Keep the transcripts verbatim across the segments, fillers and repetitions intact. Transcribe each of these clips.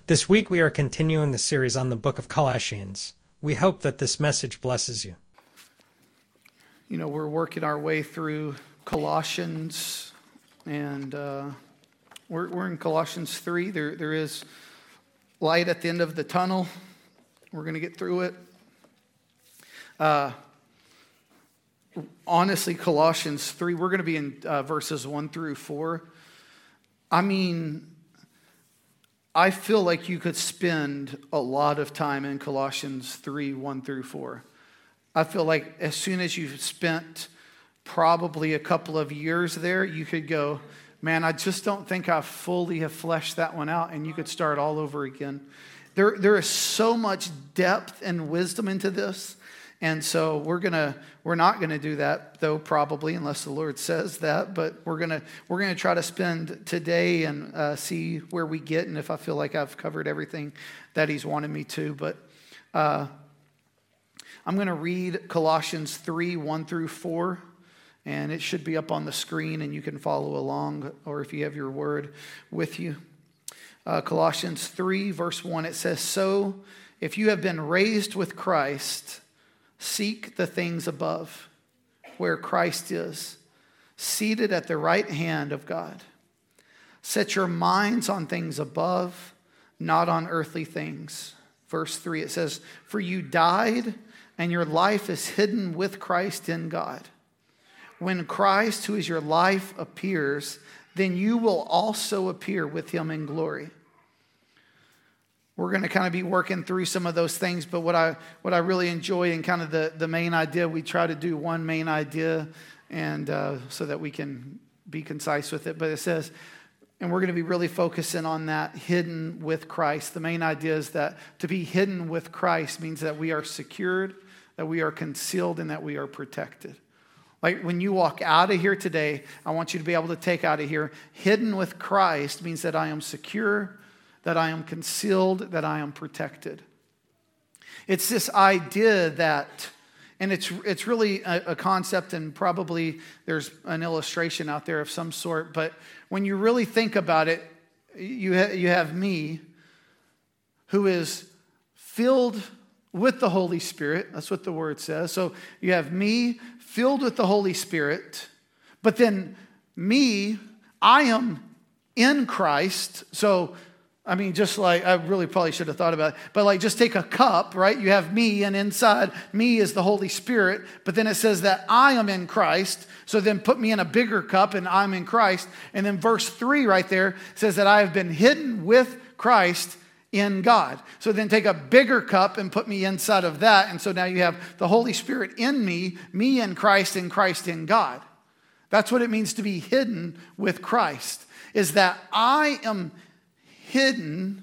This week we are continuing the series on the book of Colossians. We hope that this message blesses you. You know, we're working our way through Colossians, and uh, we're, we're in Colossians three. There, there is light at the end of the tunnel. We're going to get through it. Uh, honestly, Colossians three, we're going to be in uh, verses one through four. I mean, I feel like you could spend a lot of time in Colossians three, one through four. I feel like as soon as you've spent probably a couple of years there, you could go, man, I just don't think I fully have fleshed that one out, and you could start all over again. There, there is so much depth and wisdom into this, and so we're gonna, we're not gonna do that though, probably, unless the Lord says that. But we're gonna, we're gonna try to spend today and uh, see where we get, and if I feel like I've covered everything that He's wanted me to. But uh, I'm going to read Colossians three, one through four, and it should be up on the screen, and you can follow along, or if you have your word with you. Uh, Colossians three, verse one, it says, "So if you have been raised with Christ, seek the things above, where Christ is, seated at the right hand of God. Set your minds on things above, not on earthly things." Verse three, it says, "For you died, and your life is hidden with Christ in God. When Christ, who is your life, appears, then you will also appear with Him in glory." We're going to kind of be working through some of those things, but what I what I really enjoy and kind of the, the main idea, we try to do one main idea, and uh, so that we can be concise with it. But it says, and we're going to be really focusing on that, hidden with Christ. The main idea is that to be hidden with Christ means that we are secured, that we are concealed, and that we are protected. Like when you walk out of here today, I want you to be able to take out of here, hidden with Christ means that I am secure, that I am concealed, that I am protected. It's this idea that, and it's it's really a, a concept, and probably there's an illustration out there of some sort, but when you really think about it, you, ha- you have me, who is filled with the Holy Spirit. That's what the word says. So you have me filled with the Holy Spirit, but then me, I am in Christ. So I mean, just like, I really probably should have thought about it, but like just take a cup, right? You have me, and inside me is the Holy Spirit, but then it says that I am in Christ, so then put me in a bigger cup and I'm in Christ. And then verse three right there says that I have been hidden with Christ in God. So then take a bigger cup and put me inside of that, and so now you have the Holy Spirit in me, me in Christ, and Christ in God. That's what it means to be hidden with Christ, is that I am hidden.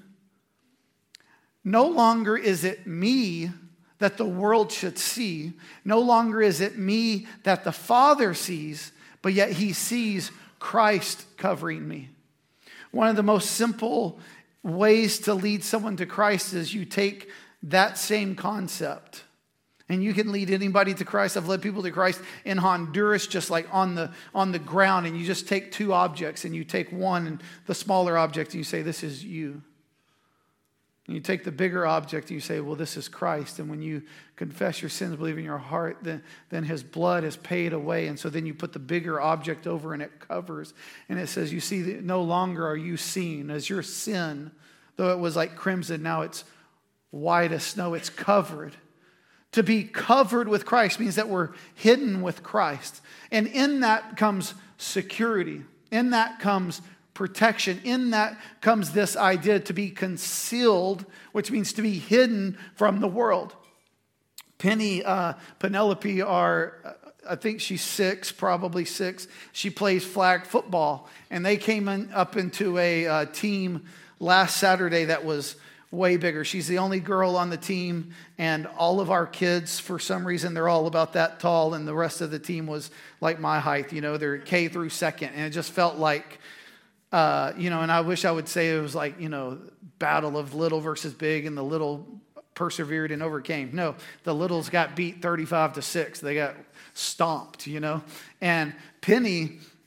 No longer is it me that the world should see. No longer is it me that the Father sees, but yet He sees Christ covering me. One of the most simple ways to lead someone to Christ is you take that same concept, and you can lead anybody to Christ. I've led people to Christ in Honduras, just like on the on the ground, and you just take two objects, and you take one, and the smaller object, and you say, "This is you." And you take the bigger object, and you say, "Well, this is Christ." And when you confess your sins, believe in your heart, then, then His blood is paid away. And so then you put the bigger object over, and it covers. And it says, you see, no longer are you seen as your sin, though it was like crimson, now it's white as snow. It's covered. To be covered with Christ means that we're hidden with Christ. And in that comes security. In that comes protection. In that comes this idea to be concealed, which means to be hidden from the world. Penny, uh, Penelope, are, I think she's six, probably six. She plays flag football. And they came in, up into a uh, team last Saturday that was way bigger. She's the only girl on the team, and all of our kids, for some reason, they're all about that tall, and the rest of the team was like my height. You know, they're K through second, and it just felt like, uh, you know, and I wish I would say it was like, you know, battle of little versus big, and the little persevered and overcame. No, the littles got beat thirty-five to six. They got stomped, you know, and Penny,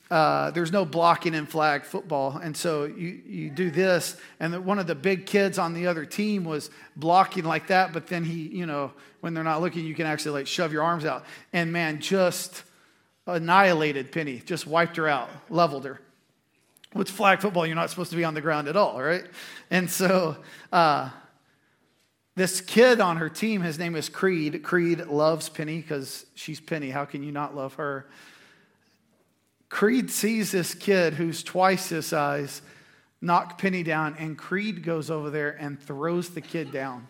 uh, there's no blocking in flag football. And so you, you do this. And the, one of the big kids on the other team was blocking like that. But then he, you know, when they're not looking, you can actually like shove your arms out. And man, just annihilated Penny, just wiped her out, leveled her. With flag football, you're not supposed to be on the ground at all, right? And so uh, this kid on her team, his name is Creed. Creed loves Penny because she's Penny. How can you not love her? Creed sees this kid who's twice his size knock Penny down, and Creed goes over there and throws the kid down.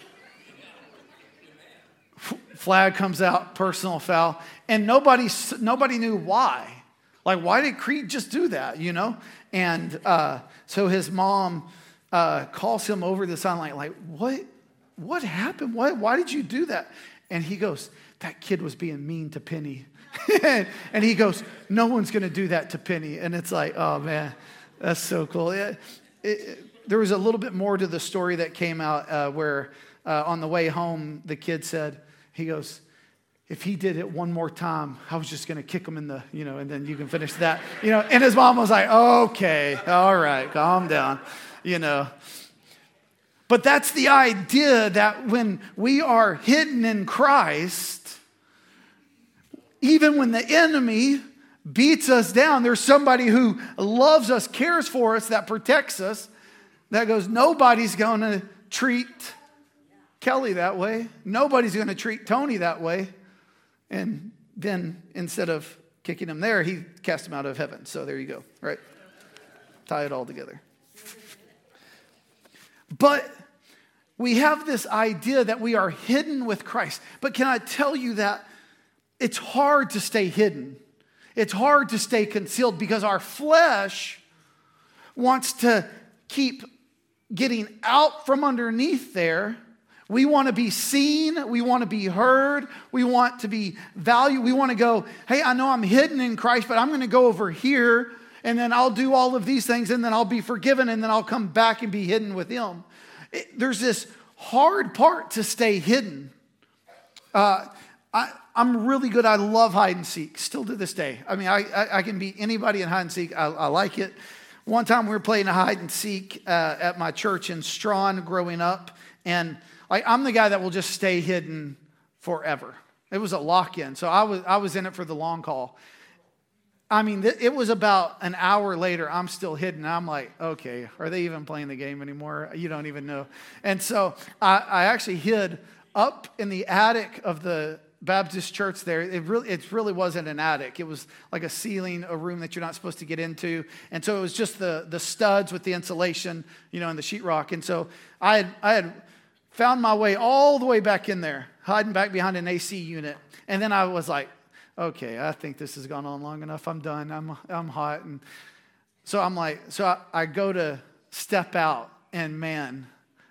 Flag comes out, personal foul, and nobody nobody knew why. Like, why did Creed just do that, you know? And uh, so his mom uh, calls him over the sideline, like, what what happened? Why, why did you do that? And he goes, that kid was being mean to Penny. And he goes, no one's going to do that to Penny. And it's like, oh, man, that's so cool. It, it, there was a little bit more to the story that came out uh, where uh, on the way home, the kid said, he goes, if he did it one more time, I was just going to kick him in the, you know, and then you can finish that. You know, and his mom was like, okay, all right, calm down, you know. But that's the idea that when we are hidden in Christ, even when the enemy beats us down, there's somebody who loves us, cares for us, that protects us, that goes, nobody's going to treat Kelly that way. Nobody's going to treat Tony that way. And then instead of kicking him there, he cast him out of heaven. So there you go, right? Tie it all together. But we have this idea that we are hidden with Christ. But can I tell you that it's hard to stay hidden. It's hard to stay concealed because our flesh wants to keep getting out from underneath there. We want to be seen. We want to be heard. We want to be valued. We want to go, hey, I know I'm hidden in Christ, but I'm going to go over here, and then I'll do all of these things, and then I'll be forgiven, and then I'll come back and be hidden with Him. It, there's this hard part to stay hidden. Uh, I, I'm really good. I love hide and seek, still to this day. I mean, I, I, I can beat anybody in hide and seek. I, I like it. One time we were playing a hide and seek uh, at my church in Strawn growing up, and like, I'm the guy that will just stay hidden forever. It was a lock-in, so I was I was in it for the long haul. I mean, th- it was about an hour later, I'm still hidden. I'm like, okay, are they even playing the game anymore? You don't even know. And so I, I actually hid up in the attic of the Baptist church there. It really, it really wasn't an attic. It was like a ceiling, a room that you're not supposed to get into. And so it was just the the studs with the insulation, you know, and the sheetrock. And so I had I had... found my way all the way back in there, hiding back behind an A C unit. And then I was like, okay, I think this has gone on long enough. I'm done. I'm I'm hot. And so I'm like, so I, I go to step out, and man,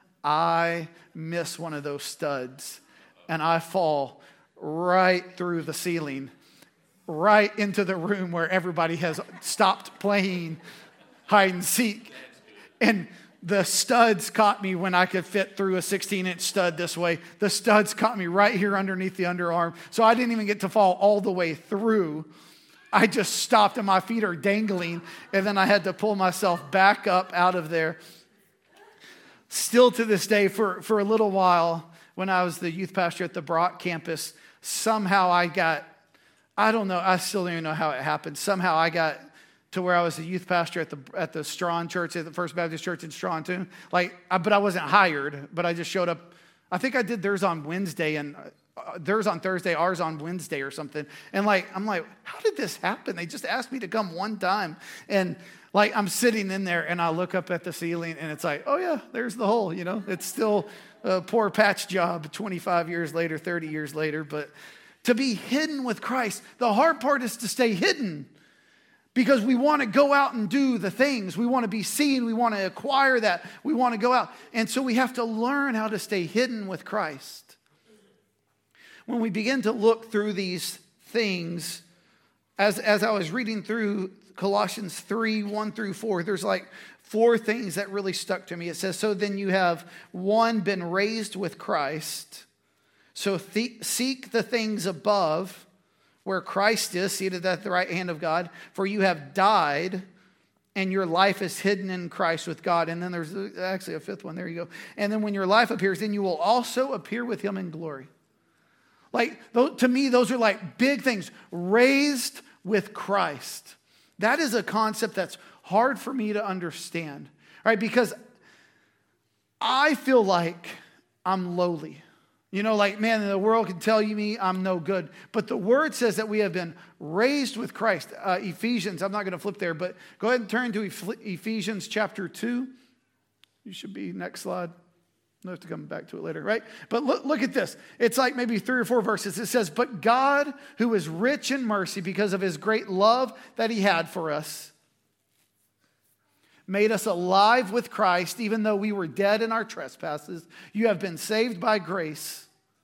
I miss one of those studs, and I fall right through the ceiling, right into the room where everybody has stopped playing hide and seek. And the studs caught me when I could fit through a sixteen-inch stud this way. The studs caught me right here underneath the underarm. So I didn't even get to fall all the way through. I just stopped and my feet are dangling. And then I had to pull myself back up out of there. Still to this day, for, for a little while, when I was the youth pastor at the Brock campus, somehow I got, I don't know, I still don't even know how it happened. Somehow I got to where I was a youth pastor at the at the Strawn Church, at the First Baptist Church in Strawn too. Like, I, but I wasn't hired, but I just showed up. I think I did theirs on Wednesday and uh, theirs on Thursday, ours on Wednesday or something. And like, I'm like, how did this happen? They just asked me to come one time. And like, I'm sitting in there and I look up at the ceiling and it's like, oh yeah, there's the hole, you know. It's still a poor patch job twenty-five years later, thirty years later. But to be hidden with Christ, the hard part is to stay hidden. Because we want to go out and do the things. We want to be seen. We want to acquire that. We want to go out. And so we have to learn how to stay hidden with Christ. When we begin to look through these things, as, as I was reading through Colossians three, one through four, there's like four things that really stuck to me. It says, so then you have, one, been raised with Christ. So th- seek the things above, where Christ is, seated at the right hand of God. For you have died, and your life is hidden in Christ with God. And then there's actually a fifth one. There you go. And then when your life appears, then you will also appear with him in glory. Like, to me, those are like big things. Raised with Christ. That is a concept that's hard for me to understand. Right? Because I feel like I'm lowly. You know, like, man, the world can tell you me I'm no good. But the word says that we have been raised with Christ. Uh, Ephesians, I'm not going to flip there, but go ahead and turn to Ephesians chapter two. You should be next slide. I'll have to come back to it later, right? But look, look at this. It's like maybe three or four verses. It says, but God, who is rich in mercy because of his great love that he had for us, made us alive with Christ, even though we were dead in our trespasses. You have been saved by grace.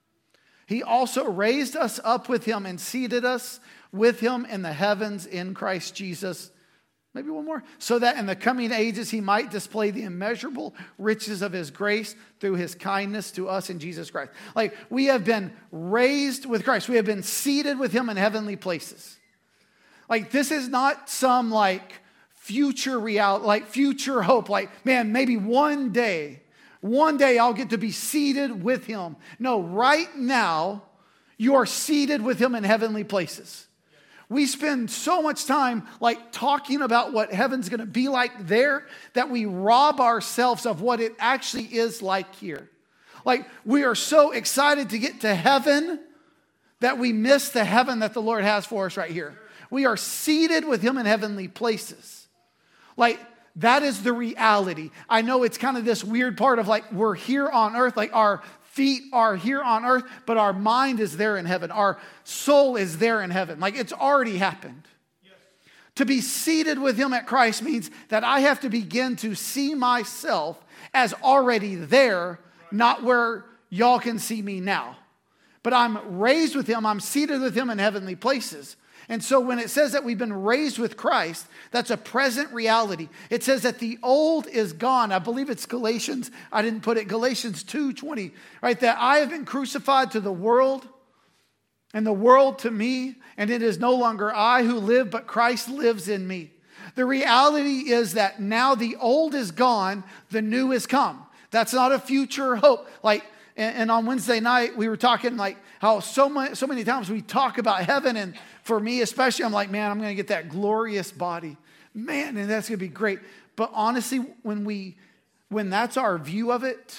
He also raised us up with him and seated us with him in the heavens in Christ Jesus. Maybe one more. So that in the coming ages he might display the immeasurable riches of his grace through his kindness to us in Jesus Christ. Like, we have been raised with Christ. We have been seated with him in heavenly places. Like, this is not some like future reality, like future hope, like, man, maybe one day, one day I'll get to be seated with him. No, right now, you are seated with him in heavenly places. We spend so much time like talking about what heaven's going to be like there that we rob ourselves of what it actually is like here. Like, we are so excited to get to heaven that we miss the heaven that the Lord has for us right here. We are seated with him in heavenly places. Like, that is the reality. I know it's kind of this weird part of like, we're here on earth, like our feet are here on earth, but our mind is there in heaven. Our soul is there in heaven. Like, it's already happened. Yes. To be seated with him at Christ means that I have to begin to see myself as already there, right, not where y'all can see me now. But I'm raised with him. I'm seated with him in heavenly places. And so when it says that we've been raised with Christ, that's a present reality. It says that the old is gone. I believe it's Galatians. I didn't put it. Galatians two twenty, right? That I have been crucified to the world and the world to me. And it is no longer I who live, but Christ lives in me. The reality is that now the old is gone. The new is come. That's not a future hope. Like, and on Wednesday night, we were talking like how so many, so many times we talk about heaven. And for me especially, I'm like, man, I'm going to get that glorious body. Man, and that's going to be great. But honestly, when we, when that's our view of it,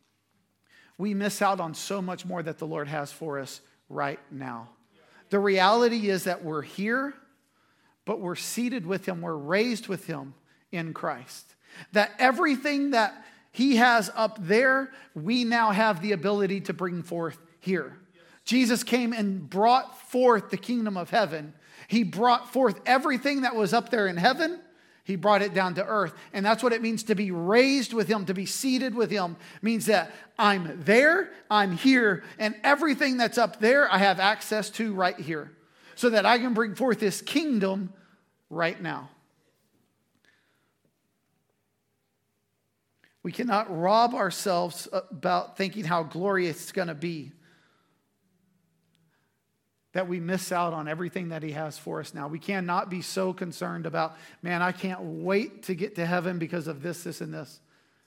we miss out on so much more that the Lord has for us right now. The reality is that we're here, but we're seated with him. We're raised with him in Christ. That everything that he has up there, we now have the ability to bring forth here. Yes. Jesus came and brought forth the kingdom of heaven. He brought forth everything that was up there in heaven. He brought it down to earth. And that's what it means to be raised with him, to be seated with him. It means that I'm there, I'm here, and everything that's up there, I have access to right here. So that I can bring forth this kingdom right now. We cannot rob ourselves about thinking how glorious it's going to be, that we miss out on everything that he has for us now. We cannot be so concerned about, man, I can't wait to get to heaven because of this, this, and this.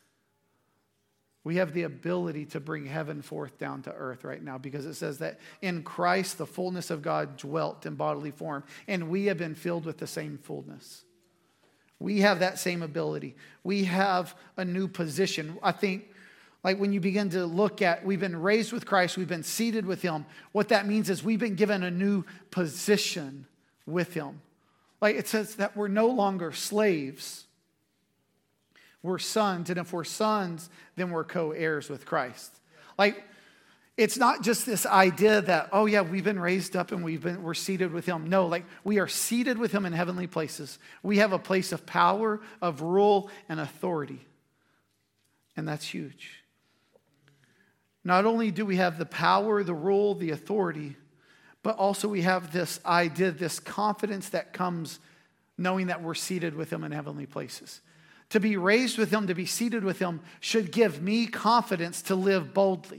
We have the ability to bring heaven forth down to earth right now because it says that in Christ, the fullness of God dwelt in bodily form, and we have been filled with the same fullness. We have that same ability. We have a new position. I think, like when you begin to look at, we've been raised with Christ, we've been seated with him. What that means is we've been given a new position with him. Like it says that we're no longer slaves. We're sons. And if we're sons, then we're co-heirs with Christ. Like, it's not just this idea that, oh yeah, we've been raised up and we've been, we're seated with him. No, like we are seated with him in heavenly places. We have a place of power, of rule, and authority. And that's huge. Not only do we have the power, the rule, the authority, but also we have this idea, this confidence that comes knowing that we're seated with him in heavenly places. To be raised with him, to be seated with him should give me confidence to live boldly.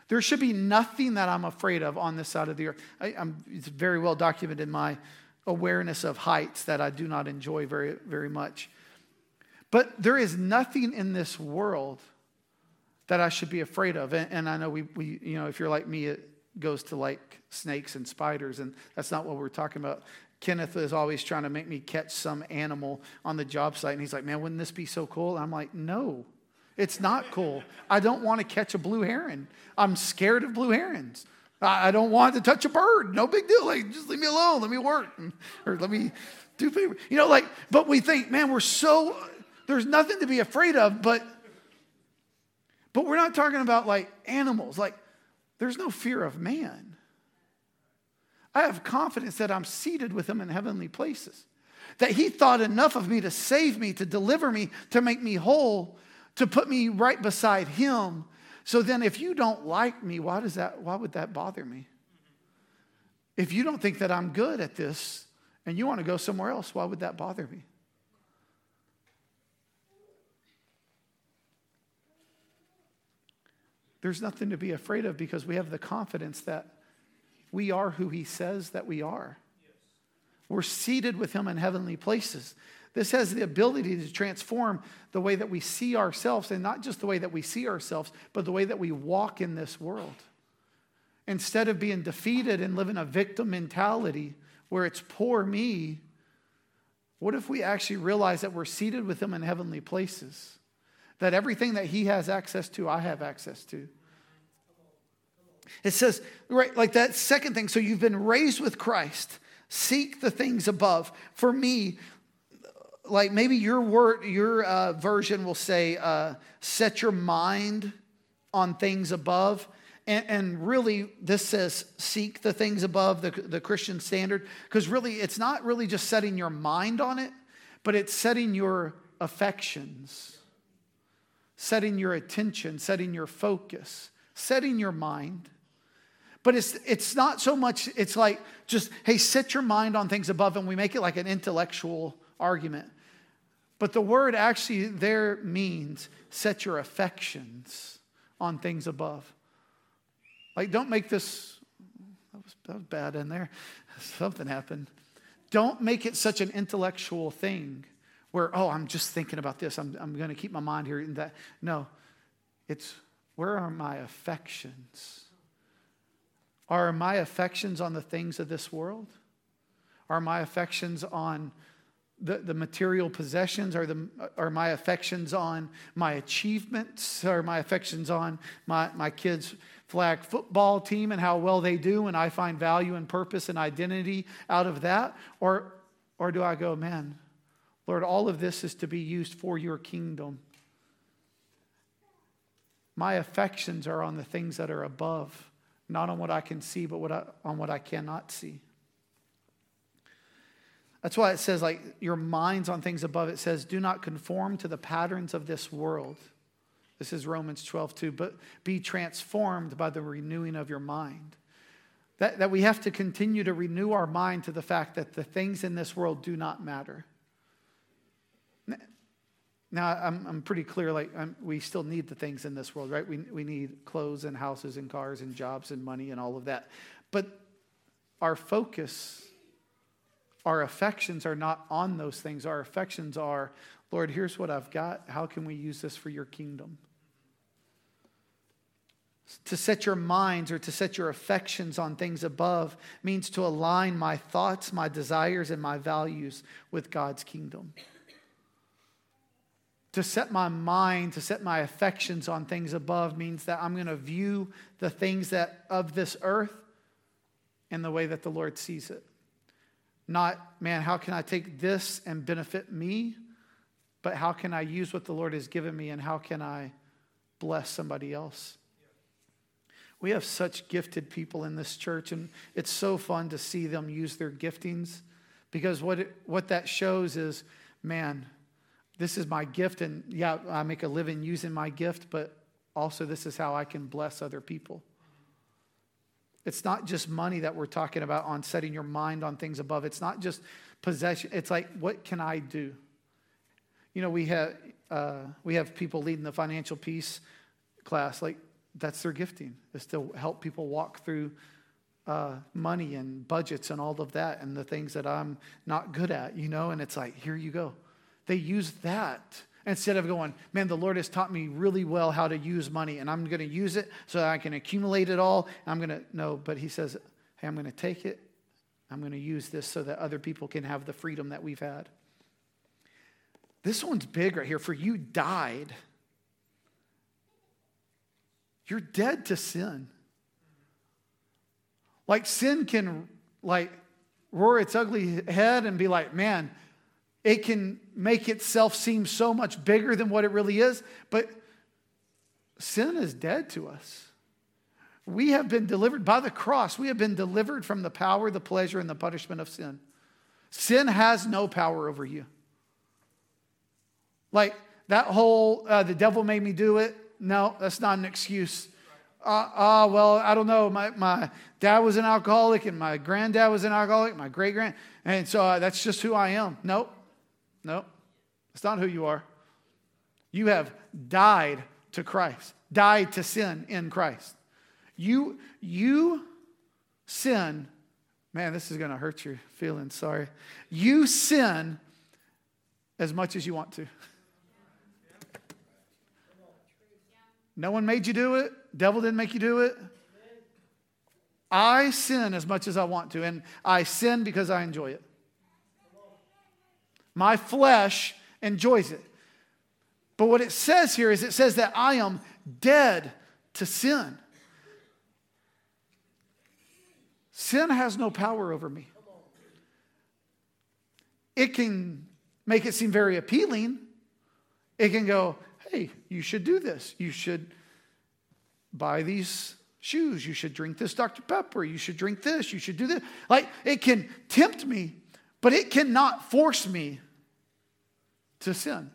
There should be nothing that I'm afraid of on this side of the earth. I, I'm, it's very well documented in my awareness of heights that I do not enjoy very, very much. But there is nothing in this world that I should be afraid of. And, and I know we, we, you know, if you're like me, it goes to like snakes and spiders, and that's not what we're talking about. Kenneth is always trying to make me catch some animal on the job site, and he's like, man, wouldn't this be so cool? And I'm like, no, it's not cool. I don't want to catch a blue heron. I'm scared of blue herons. I, I don't want to touch a bird. No big deal. Like, just leave me alone. Let me work. Or let me do paper. You know, like, but we think, man, we're so, there's nothing to be afraid of, but, but we're not talking about like animals. Like, there's no fear of man. I have confidence that I'm seated with him in heavenly places. That he thought enough of me to save me, to deliver me, to make me whole, to put me right beside him. So then if you don't like me, why does that, why would that bother me? If you don't think that I'm good at this and you want to go somewhere else, why would that bother me? There's nothing to be afraid of because we have the confidence that we are who he says that we are. Yes. We're seated with him in heavenly places. This has the ability to transform the way that we see ourselves, and not just the way that we see ourselves, but the way that we walk in this world. Instead of being defeated and living a victim mentality where it's poor me, what if we actually realize that we're seated with him in heavenly places? That everything that he has access to, I have access to. It says, right, like that second thing, so you've been raised with Christ. Seek the things above. For me, like maybe your word, your uh, version will say, uh, set your mind on things above. And, and really, this says, seek the things above, the, the Christian standard. Because really, it's not really just setting your mind on it, but it's setting your affections, setting your attention, setting your focus, setting your mind. But it's it's not so much, it's like just, hey, set your mind on things above, and we make it like an intellectual argument. But the word actually there means set your affections on things above. Like, don't make this, that was, that was bad in there. Something happened. Don't make it such an intellectual thing where, oh, I'm just thinking about this. I'm, I'm going to keep my mind here and that. No, it's where are my affections? Are my affections on the things of this world? Are my affections on the, the material possessions? Are, the, are my affections on my achievements? Are my affections on my, my kids' flag football team and how well they do, and I find value and purpose and identity out of that? Or, or do I go, man, Lord, all of this is to be used for your kingdom. My affections are on the things that are above. Not on what I can see, but what I, on what I cannot see. That's why it says, like, your mind's on things above. It says, do not conform to the patterns of this world. This is Romans twelve two. But be transformed by the renewing of your mind. That, that we have to continue to renew our mind to the fact that the things in this world do not matter. Now, I'm, I'm pretty clear, like, I'm, we still need the things in this world, right? We, we need clothes and houses and cars and jobs and money and all of that. But our focus, our affections are not on those things. Our affections are, Lord, here's what I've got. How can we use this for your kingdom? To set your minds or to set your affections on things above means to align my thoughts, my desires, and my values with God's kingdom. To set my mind, to set my affections on things above means that I'm going to view the things that of this earth in the way that the Lord sees it. Not, man, how can I take this and benefit me? But how can I use what the Lord has given me, and how can I bless somebody else? We have such gifted people in this church, and it's so fun to see them use their giftings, because what it, what that shows is, man, this is my gift, and yeah, I make a living using my gift, but also this is how I can bless other people. It's not just money that we're talking about on setting your mind on things above. It's not just possession. It's like, what can I do? You know, we have uh, we have people leading the financial peace class. Like, that's their gifting, is to help people walk through uh, money and budgets and all of that and the things that I'm not good at, you know? And it's like, here you go. They use that instead of going, man, the Lord has taught me really well how to use money, and I'm going to use it so that I can accumulate it all. I'm going to, no, but he says, hey, I'm going to take it. I'm going to use this so that other people can have the freedom that we've had. This one's big right here. For you died. You're dead to sin. Like sin can like roar its ugly head and be like, man, it can make itself seem so much bigger than what it really is. But sin is dead to us. We have been delivered by the cross. We have been delivered from the power, the pleasure, and the punishment of sin. Sin has no power over you. Like that whole, uh, the devil made me do it. No, that's not an excuse. Uh, uh, well, I don't know. My, my dad was an alcoholic and my granddad was an alcoholic, my great-grand. And so uh, that's just who I am. Nope. Nope. That's not who you are. You have died to Christ. Died to sin in Christ. You, you sin. Man, this is going to hurt your feelings. Sorry. You sin as much as you want to. No one made you do it. Devil didn't make you do it. I sin as much as I want to, and I sin because I enjoy it. My flesh enjoys it. But what it says here is it says that I am dead to sin. Sin has no power over me. It can make it seem very appealing. It can go, hey, you should do this. You should buy these shoes. You should drink this Doctor Pepper. You should drink this. You should do this. Like, it can tempt me, but it cannot force me to sin.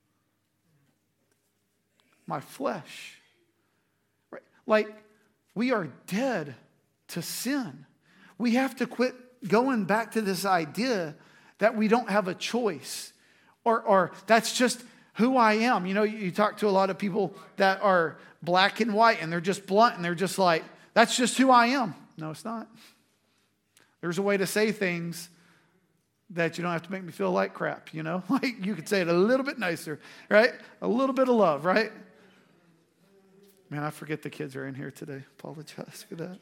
My flesh. Right? Like, we are dead to sin. We have to quit going back to this idea that we don't have a choice, or, or that's just who I am. You know, you, you talk to a lot of people that are black and white, and they're just blunt, and they're just like, that's just who I am. No, it's not. There's a way to say things that you don't have to make me feel like crap, you know? Like, you could say it a little bit nicer, right? A little bit of love, right? Man, I forget the kids are in here today. Apologize for that.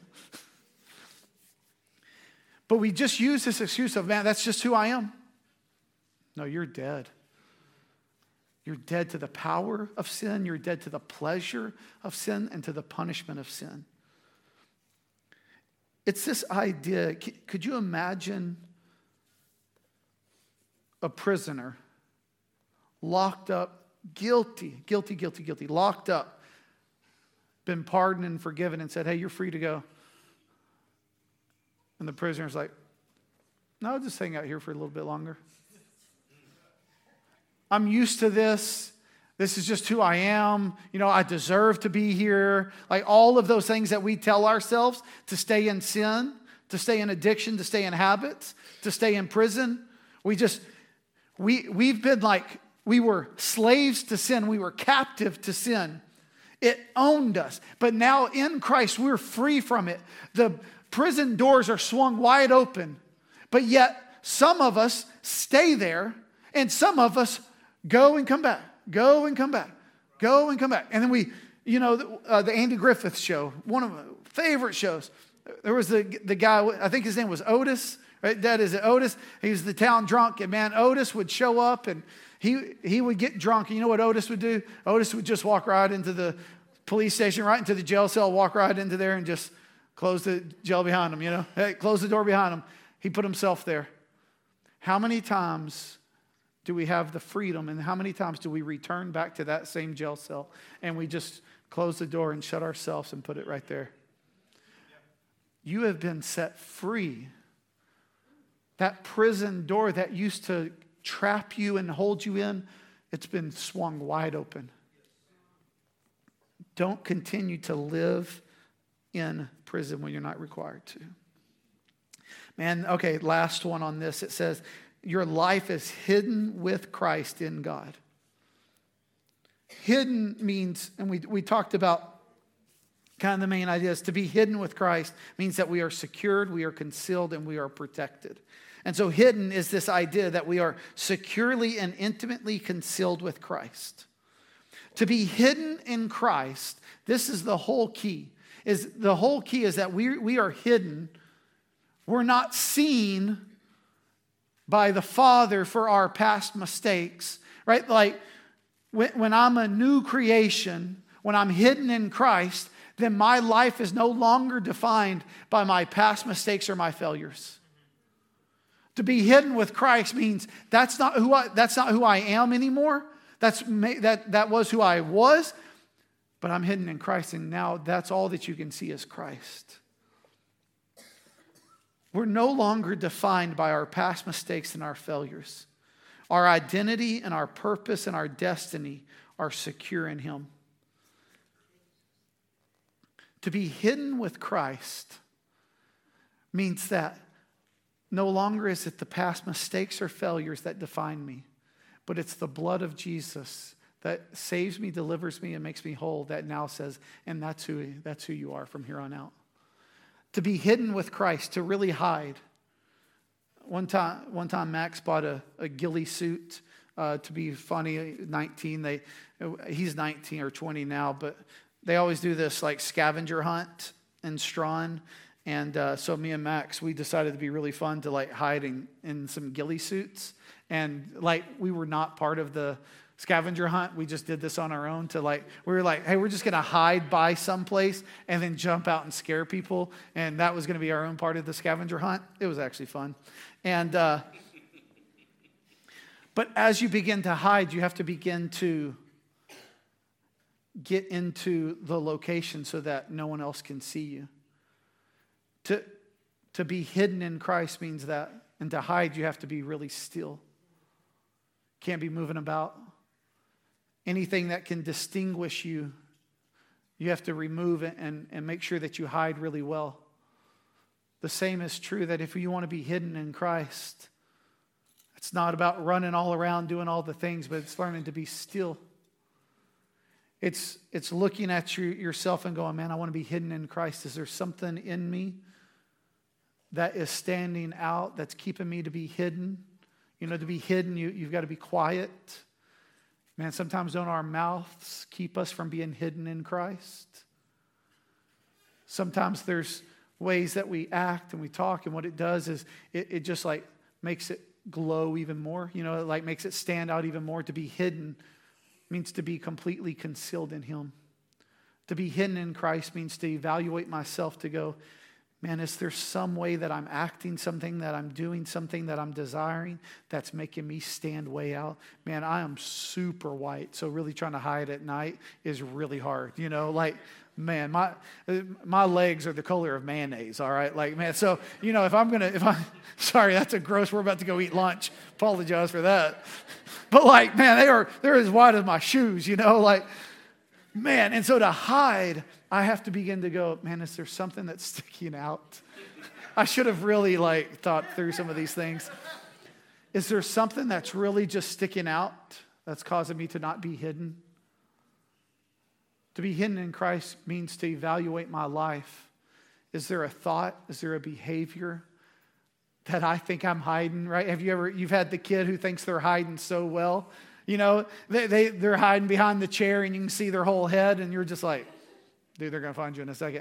But we just use this excuse of, man, that's just who I am. No, you're dead. You're dead to the power of sin. You're dead to the pleasure of sin and to the punishment of sin. It's this idea. Could you imagine a prisoner locked up, guilty, guilty, guilty, guilty, locked up, been pardoned and forgiven and said, hey, you're free to go. And the prisoner's like, no, I'll just hang out here for a little bit longer. I'm used to this. This is just who I am. You know, I deserve to be here. Like all of those things that we tell ourselves to stay in sin, to stay in addiction, to stay in habits, to stay in prison. We just, we, we've been like, we were slaves to sin. We were captive to sin. It owned us. But now in Christ, we're free from it. The prison doors are swung wide open. But yet, some of us stay there, and some of us go and come back, go and come back, go and come back. And then we, you know, the, uh, the Andy Griffith show, one of my favorite shows. There was the, the guy, I think his name was Otis, right? That is Otis. He was the town drunk, and man, Otis would show up, and he, he would get drunk. And you know what Otis would do? Otis would just walk right into the police station, right into the jail cell, walk right into there and just close the jail behind him, you know. Hey, close the door behind him. He put himself there. How many times do we have the freedom, and how many times do we return back to that same jail cell and we just close the door and shut ourselves and put it right there? You have been set free. That prison door that used to trap you and hold you in, it's been swung wide open. Don't continue to live in prison when you're not required to. Man, okay, last one on this. It says, your life is hidden with Christ in God. Hidden means, and we, we talked about Kind of the main idea is to be hidden with Christ means that we are secured, we are concealed, and we are protected. And so hidden is this idea that we are securely and intimately concealed with Christ. To be hidden in Christ, this is the whole key. Is the whole key is that we, we are hidden. We're not seen by the Father for our past mistakes, right? Like when, when I'm a new creation, when I'm hidden in Christ, then my life is no longer defined by my past mistakes or my failures. To be hidden with Christ means that's not who I, that's not who I am anymore. That's that that was who I was, but I'm hidden in Christ, and now that's all that you can see is Christ. We're no longer defined by our past mistakes and our failures. Our identity and our purpose and our destiny are secure in Him. To be hidden with Christ means that no longer is it the past mistakes or failures that define me, but it's the blood of Jesus that saves me, delivers me, and makes me whole that now says, and that's who, that's who you are from here on out. To be hidden with Christ, to really hide. One time, one time Max bought a, a ghillie suit uh, to be funny, nineteen. They, he's nineteen or twenty now, but they always do this like scavenger hunt in Strawn. And uh, so me and Max, we decided to be really fun to like hide in, in some ghillie suits. And like we were not part of the scavenger hunt. We just did this on our own to like, we were like, hey, we're just going to hide by someplace and then jump out and scare people. And that was going to be our own part of the scavenger hunt. It was actually fun. And, uh, but as you begin to hide, you have to begin to get into the location so that no one else can see you. To, to be hidden in Christ means that, and to hide, you have to be really still. Can't be moving about. Anything that can distinguish you, you have to remove it and, and make sure that you hide really well. The same is true that if you want to be hidden in Christ, it's not about running all around doing all the things, but it's learning to be still. It's, it's looking at you, yourself and going, man, I want to be hidden in Christ. Is there something in me that is standing out, that's keeping me to be hidden? You know, to be hidden, you, you've got to be quiet. Man, sometimes don't our mouths keep us from being hidden in Christ? Sometimes there's ways that we act and we talk, and what it does is it, it just like makes it glow even more. You know, it like makes it stand out even more. To be hidden means to be completely concealed in Him. To be hidden in Christ means to evaluate myself, to go, man, is there some way that I'm acting, something that I'm doing, something that I'm desiring that's making me stand way out? Man, I am super white, so really trying to hide at night is really hard. You know, like, man, my my legs are the color of mayonnaise, all right? Like, man, so, you know, if I'm going to, if I'm, sorry, that's a gross, we're about to go eat lunch. Apologize for that. But like, man, they are, they're as white as my shoes, you know, like, man, and so to hide, I have to begin to go, man, is there something that's sticking out? I should have really like thought through some of these things. Is there something that's really just sticking out that's causing me to not be hidden? To be hidden in Christ means to evaluate my life. Is there a thought? Is there a behavior that I think I'm hiding, right? Have you ever, you've had the kid who thinks they're hiding so well? You know, they, they, they're hiding behind the chair and you can see their whole head and you're just like, dude, they're going to find you in a second.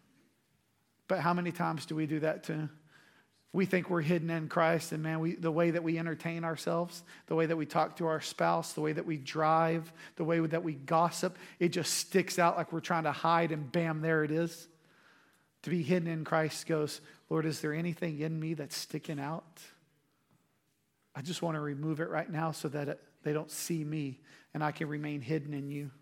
But how many times do we do that too? We think we're hidden in Christ, and man, we, the way that we entertain ourselves, the way that we talk to our spouse, the way that we drive, the way that we gossip, it just sticks out like we're trying to hide, and bam, there it is. To be hidden in Christ goes, Lord, is there anything in me that's sticking out? I just want to remove it right now so that it, they don't see me and I can remain hidden in you.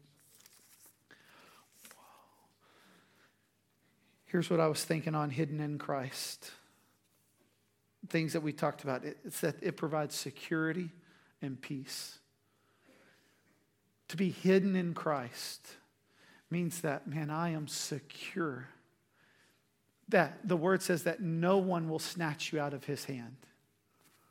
Here's what I was thinking on hidden in Christ. Things that we talked about. It's that it provides security and peace. To be hidden in Christ means that, man, I am secure. That the word says that no one will snatch you out of His hand.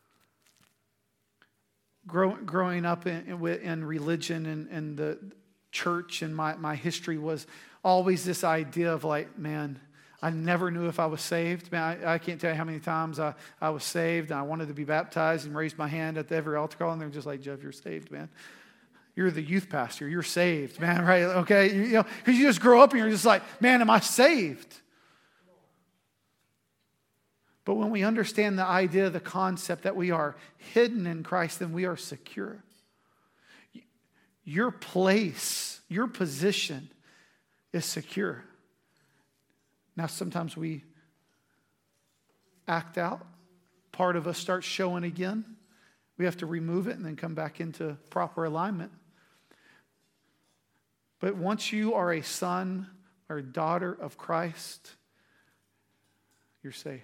Grow, growing up in, in, in religion and, and the church and my, my history was always this idea of like, man, I never knew if I was saved. Man, I, I can't tell you how many times I, I was saved and I wanted to be baptized and raised my hand at every altar call, and they're just like, Jeff, you're saved, man. You're the youth pastor. You're saved, man, right? Okay, you, you know, because you just grow up and you're just like, man, am I saved? But when we understand the idea, the concept that we are hidden in Christ, then we are secure. Your place, your position is secure. Now, sometimes we act out. Part of us starts showing again. We have to remove it and then come back into proper alignment. But once you are a son or a daughter of Christ, you're saved.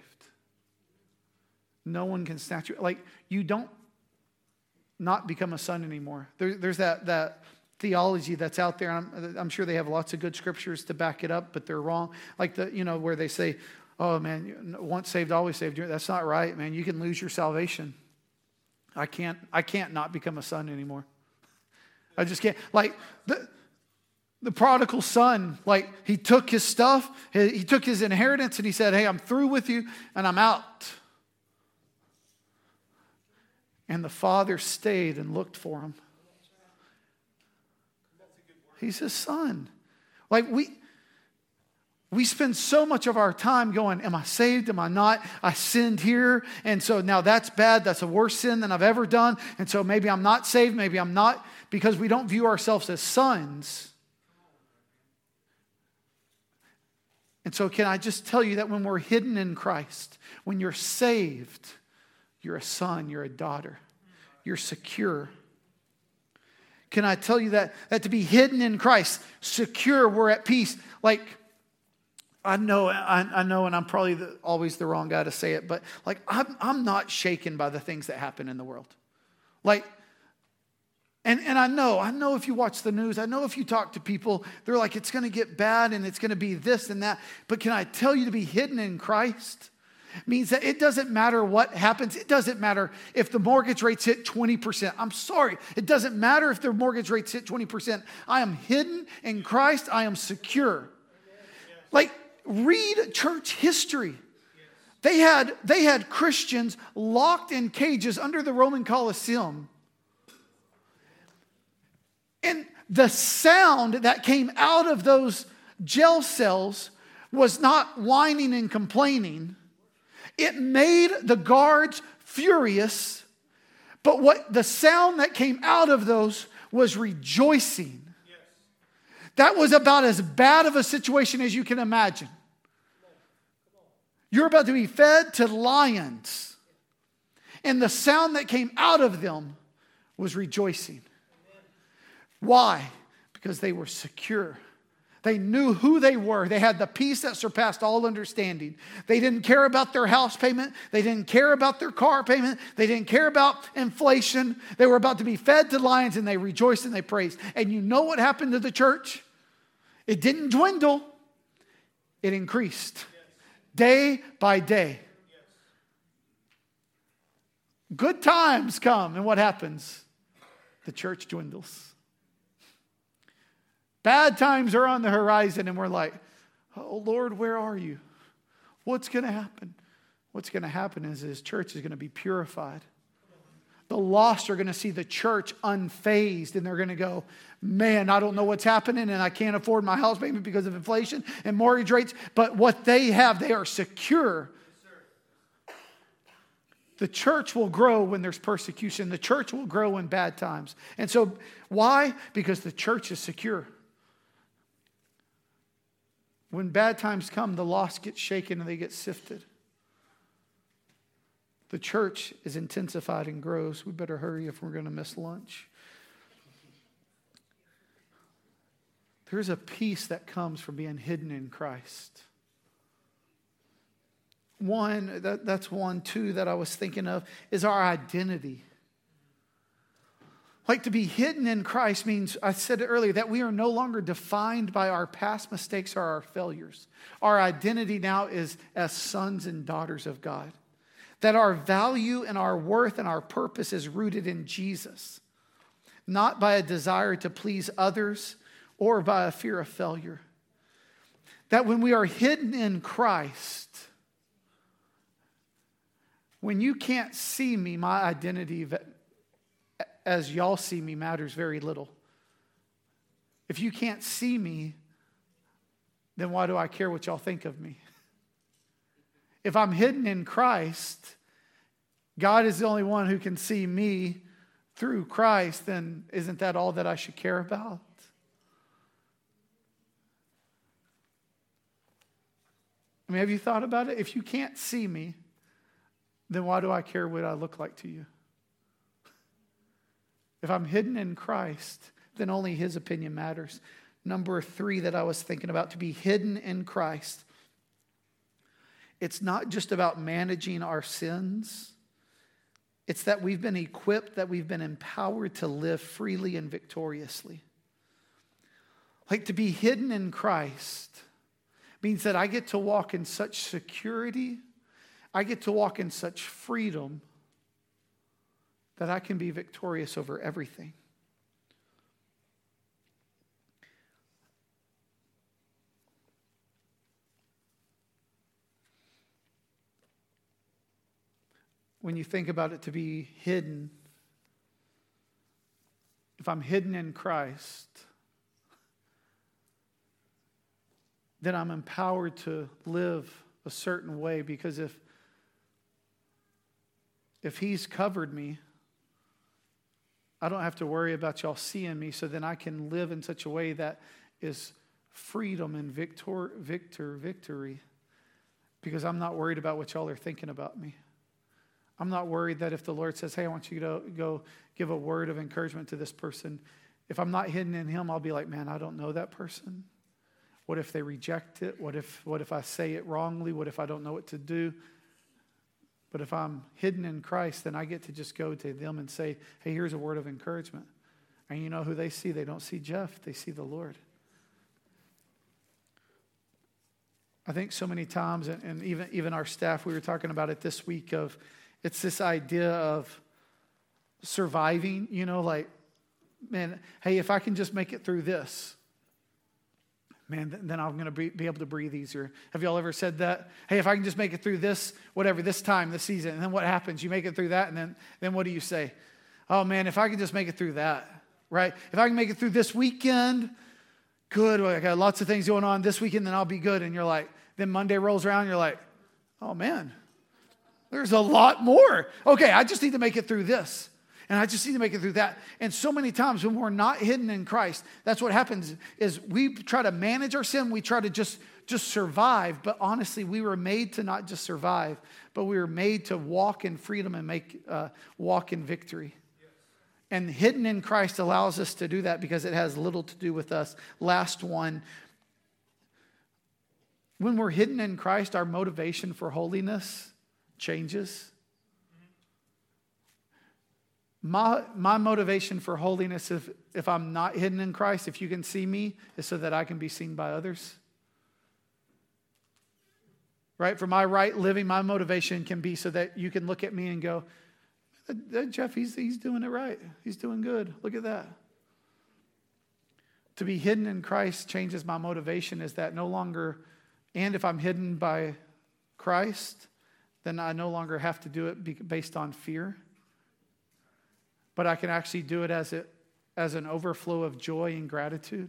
No one can snatch you. Like, you don't not become a son anymore. There, there's that, that theology that's out there. I'm, I'm sure they have lots of good scriptures to back it up, but they're wrong. Like, the you know, where they say, oh, man, once saved, always saved. That's not right, man. You can lose your salvation. I can't, I can't not become a son anymore. I just can't. Like, the, the prodigal son, like, he took his stuff, he, he took his inheritance, and he said, hey, I'm through with you, and I'm out. And the father stayed and looked for him. He's his son. Like, we we spend so much of our time going, am I saved? Am I not? I sinned here. And so now that's bad. That's a worse sin than I've ever done. And so maybe I'm not saved. Maybe I'm not. Because we don't view ourselves as sons. And so can I just tell you that when we're hidden in Christ, when you're saved, you're a son, you're a daughter. You're secure. Can I tell you that, that to be hidden in Christ, secure, we're at peace. Like, I know, I, I know, and I'm probably the, always the wrong guy to say it, but like, I'm, I'm not shaken by the things that happen in the world. Like, and, and I know, I know if you watch the news, I know if you talk to people, they're like, it's going to get bad and it's going to be this and that. But can I tell you to be hidden in Christ means that it doesn't matter what happens. It doesn't matter if the mortgage rates hit twenty percent. I'm sorry. It doesn't matter if the mortgage rates hit twenty percent. I am hidden in Christ. I am secure. Like, read church history. They had, they had Christians locked in cages under the Roman Colosseum. And the sound that came out of those jail cells was not whining and complaining. It made the guards furious, but what the sound that came out of those was rejoicing. Yes. That was about as bad of a situation as you can imagine. You're about to be fed to lions, and the sound that came out of them was rejoicing. Why? Because they were secure. They knew who they were. They had the peace that surpassed all understanding. They didn't care about their house payment. They didn't care about their car payment. They didn't care about inflation. They were about to be fed to lions, and they rejoiced and they praised. And you know what happened to the church? It didn't dwindle. It increased. Day by day. Good times come, and what happens? The church dwindles. Bad times are on the horizon, and we're like, oh, Lord, where are you? What's going to happen? What's going to happen is his church is going to be purified. The lost are going to see the church unfazed, and they're going to go, man, I don't know what's happening, and I can't afford my house payment because of inflation and mortgage rates. But what they have, they are secure. The church will grow when there's persecution. The church will grow in bad times. And so why? Because the church is secure. When bad times come, the lost get shaken and they get sifted. The church is intensified and grows. We better hurry if we're going to miss lunch. There's a peace that comes from being hidden in Christ. One, that, that's one. Two that I was thinking of is our identity. Like, to be hidden in Christ means, I said it earlier, that we are no longer defined by our past mistakes or our failures. Our identity now is as sons and daughters of God. That our value and our worth and our purpose is rooted in Jesus. Not by a desire to please others or by a fear of failure. That when we are hidden in Christ, when you can't see me, my identity as y'all see me matters very little. If you can't see me, then why do I care what y'all think of me? If I'm hidden in Christ, God is the only one who can see me through Christ, then isn't that all that I should care about? I mean, have you thought about it? If you can't see me, then why do I care what I look like to you? If I'm hidden in Christ, then only His opinion matters. Number three that I was thinking about, to be hidden in Christ. It's not just about managing our sins. It's that we've been equipped, that we've been empowered to live freely and victoriously. Like, to be hidden in Christ means that I get to walk in such security, I get to walk in such freedom that I can be victorious over everything. When you think about it, to be hidden, if I'm hidden in Christ, then I'm empowered to live a certain way, because if if He's covered me, I don't have to worry about y'all seeing me, so then I can live in such a way that is freedom and victor, victor, victory, because I'm not worried about what y'all are thinking about me. I'm not worried that if the Lord says, hey, I want you to go give a word of encouragement to this person, if I'm not hidden in Him, I'll be like, man, I don't know that person. What if they reject it? What if, what if I say it wrongly? What if I don't know what to do? But if I'm hidden in Christ, then I get to just go to them and say, hey, here's a word of encouragement. And you know who they see? They don't see Jeff. They see the Lord. I think so many times, and, and even, even our staff, we were talking about it this week, of it's this idea of surviving, you know, like, man, hey, if I can just make it through this, man, then I'm going to be, be able to breathe easier. Have y'all ever said that? Hey, if I can just make it through this, whatever, this time, this season, and then what happens? You make it through that, and then, then what do you say? Oh, man, if I can just make it through that, right? If I can make it through this weekend, good. Well, I got lots of things going on this weekend, then I'll be good. And you're like, then Monday rolls around, and you're like, oh, man, there's a lot more. Okay, I just need to make it through this. And I just need to make it through that. And so many times when we're not hidden in Christ, that's what happens, is we try to manage our sin. We try to just, just survive. But honestly, we were made to not just survive, but we were made to walk in freedom and make uh, walk in victory. And hidden in Christ allows us to do that because it has little to do with us. Last one. When we're hidden in Christ, our motivation for holiness changes. My, my motivation for holiness, if, if I'm not hidden in Christ, if you can see me, is so that I can be seen by others. Right? For my right living, my motivation can be so that you can look at me and go, Jeff, he's, he's doing it right. He's doing good. Look at that. To be hidden in Christ changes my motivation, is that no longer, and if I'm hidden by Christ, then I no longer have to do it based on fear. But I can actually do it as it as an overflow of joy and gratitude.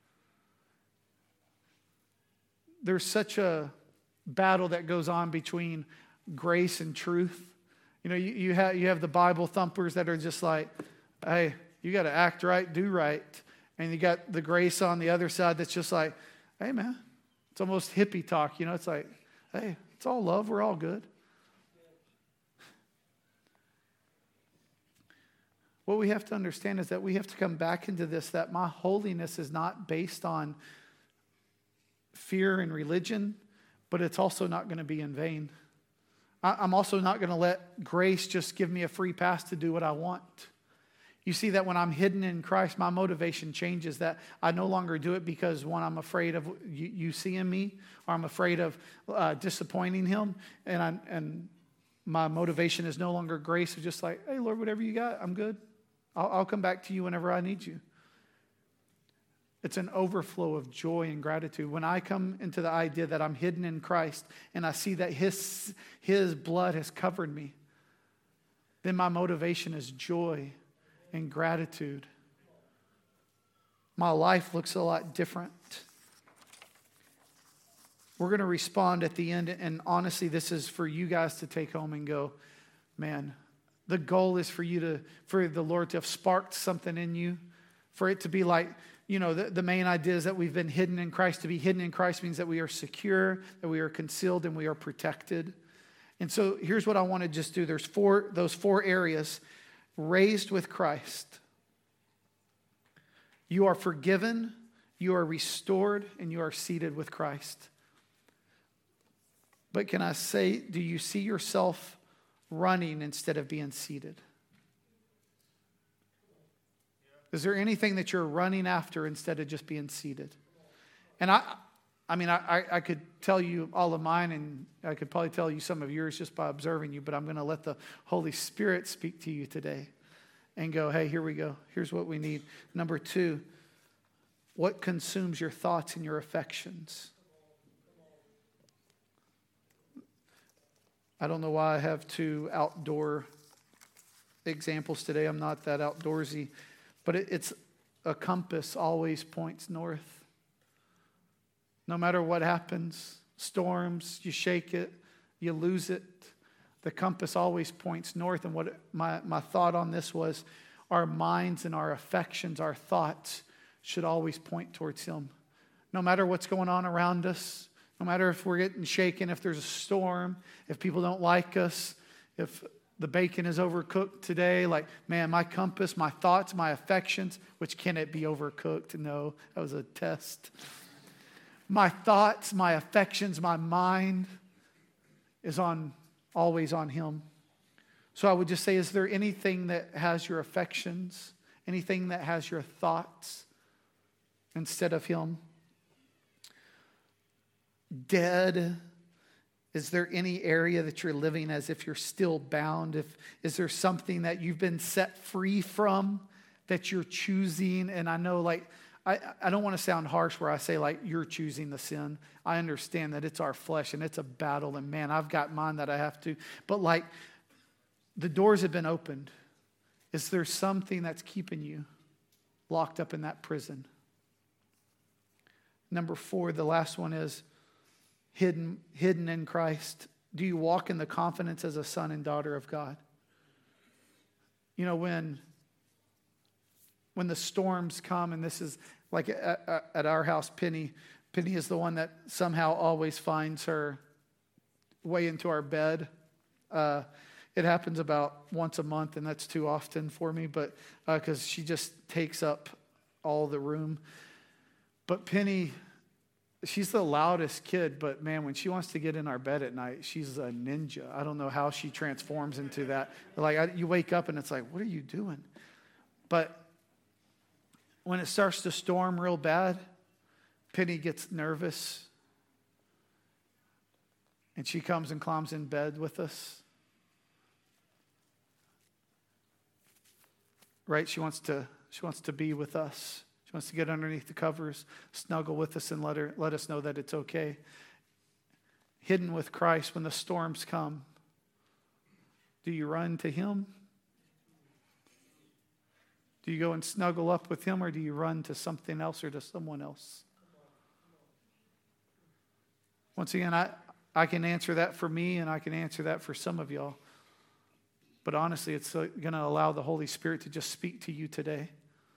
There's such a battle that goes on between grace and truth. You know, you, you have you have the Bible thumpers that are just like, hey, you got to act right, do right. And you got the grace on the other side that's just like, hey, man, it's almost hippie talk. You know, it's like, hey, it's all love. We're all good. What we have to understand is that we have to come back into this, that my holiness is not based on fear and religion, but it's also not going to be in vain. I'm also not going to let grace just give me a free pass to do what I want. You see that when I'm hidden in Christ, my motivation changes, that I no longer do it because, one, I'm afraid of you, you seeing me, or I'm afraid of uh, disappointing Him, and I, and my motivation is no longer grace. It's just like, hey, Lord, whatever you got, I'm good. I'll, I'll come back to you whenever I need you. It's an overflow of joy and gratitude. When I come into the idea that I'm hidden in Christ and I see that his, his blood has covered me, then my motivation is joy and gratitude. My life looks a lot different. We're going to respond at the end, and honestly, this is for you guys to take home and go, man, the goal is for you to, for the Lord to have sparked something in you, for it to be like, you know, the, the main idea is that we've been hidden in Christ. To be hidden in Christ means that we are secure, that we are concealed, and we are protected. And so here's what I want to just do. There's four, those four areas. Raised with Christ. You are forgiven, you are restored, and you are seated with Christ. But can I say, do you see yourself running instead of being seated? Is there anything that you're running after instead of just being seated? And I I mean, I, I could tell you all of mine, and I could probably tell you some of yours just by observing you, but I'm going to let the Holy Spirit speak to you today and go, hey, here we go. Here's what we need. Number two, what consumes your thoughts and your affections? I don't know why I have two outdoor examples today. I'm not that outdoorsy. But it, it's a compass always points north. No matter what happens, storms, you shake it, you lose it. The compass always points north. And what it, my, my thought on this was, our minds and our affections, our thoughts should always point towards Him. No matter what's going on around us, no matter if we're getting shaken, if there's a storm, if people don't like us, if the bacon is overcooked today, like, man, my compass, my thoughts, my affections, which can it be overcooked? No, that was a test. My thoughts, my affections, my mind is on always on Him. So I would just say, is there anything that has your affections, anything that has your thoughts instead of Him? Dead. Is there any area that you're living as if you're still bound? If, is there something that you've been set free from that you're choosing? And I know, like, I, I don't want to sound harsh where I say, like, you're choosing the sin. I understand that it's our flesh and it's a battle. And, man, I've got mine that I have to. But, like, the doors have been opened. Is there something that's keeping you locked up in that prison? Number four, the last one is, Hidden, hidden in Christ. Do you walk in the confidence as a son and daughter of God? You know, when, when the storms come, and this is like at, at our house, Penny, Penny is the one that somehow always finds her way into our bed. Uh, it happens about once a month, and that's too often for me, but because uh, she just takes up all the room. But Penny, she's the loudest kid, but man, when she wants to get in our bed at night, she's a ninja. I don't know how she transforms into that. Like, I, you wake up and it's like, what are you doing? But when it starts to storm real bad, Penny gets nervous. And she comes and climbs in bed with us. Right? She wants to, she wants to be with us. She wants to get underneath the covers, snuggle with us, and let her let us know that it's okay. Hidden with Christ when the storms come. Do you run to Him? Do you go and snuggle up with Him, or do you run to something else or to someone else? Once again, I, I can answer that for me, and I can answer that for some of y'all. But honestly, it's going to allow the Holy Spirit to just speak to you today.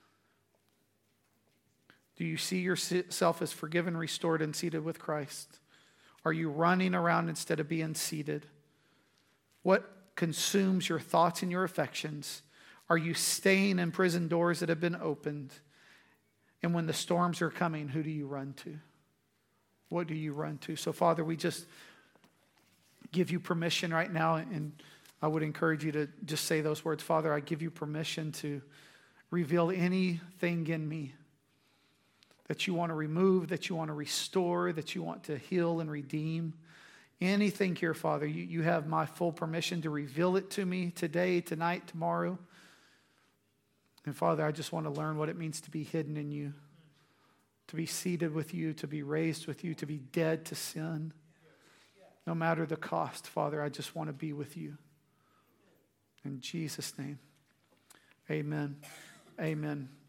Do you see yourself as forgiven, restored, and seated with Christ? Are you running around instead of being seated? What consumes your thoughts and your affections? Are you staying in prison doors that have been opened? And when the storms are coming, who do you run to? What do you run to? So, Father, we just give you permission right now, and I would encourage you to just say those words. Father, I give you permission to reveal anything in me that you want to remove, that you want to restore, that you want to heal and redeem. Anything here, Father, you, you have my full permission to reveal it to me today, tonight, tomorrow. And Father, I just want to learn what it means to be hidden in you. to be seated with you, to be raised with you, to be dead to sin. No matter the cost, Father, I just want to be with you. In Jesus' name, amen. Amen.